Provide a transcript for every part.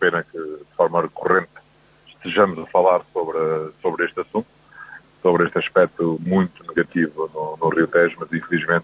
pena que, de forma recorrente, estejamos a falar sobre este assunto, sobre este aspecto muito negativo no Rio Tejo, mas infelizmente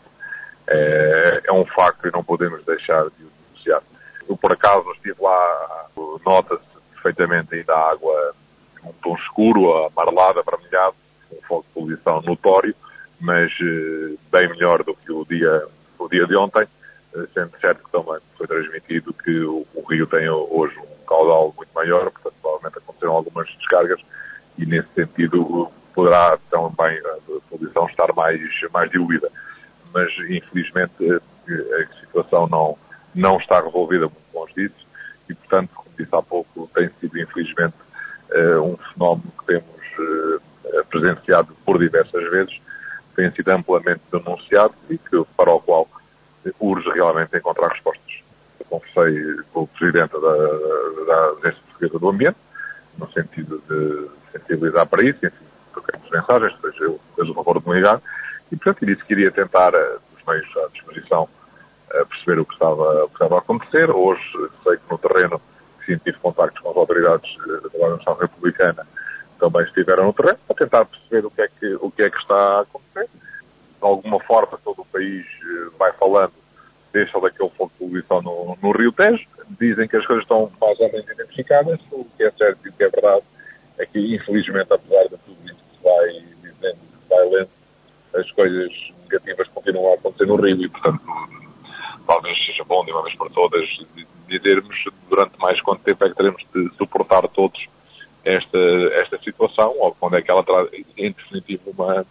é um facto e não podemos deixar de o denunciar. Eu, por acaso, estive lá, nota-se perfeitamente ainda a água um tom escuro, amarelada, avermelhado, um foco de poluição notório, mas bem melhor do que o dia de ontem, sendo certo que também foi transmitido que o rio tem hoje um caudal muito maior, portanto provavelmente aconteceram algumas descargas e nesse sentido poderá também a poluição estar mais diluída. Mas infelizmente a situação não está resolvida muito longe disso e portanto, como disse há pouco, tem sido infelizmente um fenómeno que temos presenciado por diversas vezes, tem sido amplamente denunciado e para o qual urge realmente encontrar respostas. Eu conversei com o Presidente da Agência Portuguesa do Ambiente, no sentido de sensibilizar para isso, enfim, troquemos mensagens, depois eu fiz o favor de me ligar, e portanto disse que iria tentar, dos meios à disposição, perceber o que estava a acontecer. Hoje sei que no terreno, sim, tive contactos com as autoridades da Administração Republicana, também estiveram no terreno, para tentar perceber o que é que está a acontecer. De alguma forma todo o país vai falando, deixa daquele foco de poluição no Rio Tejo. Dizem que as coisas estão mais ou menos identificadas. O que é certo e o que é verdade é que, infelizmente, apesar de tudo isso que se vai dizendo, que se vai lendo, as coisas negativas continuam a acontecer no Rio e, portanto, talvez seja bom, de uma vez por todas, dizermos durante mais quanto tempo é que teremos de suportar todos esta situação, ou quando é que ela traz, em definitivo,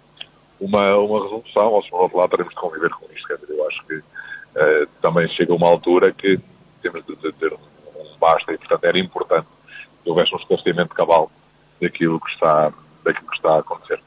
uma resolução, ou se por outro lado teremos de conviver com isto. Quer dizer, eu acho que também chega uma altura que temos de ter um basta e, portanto, era importante que houvesse um esclarecimento cabal daquilo que está a acontecer.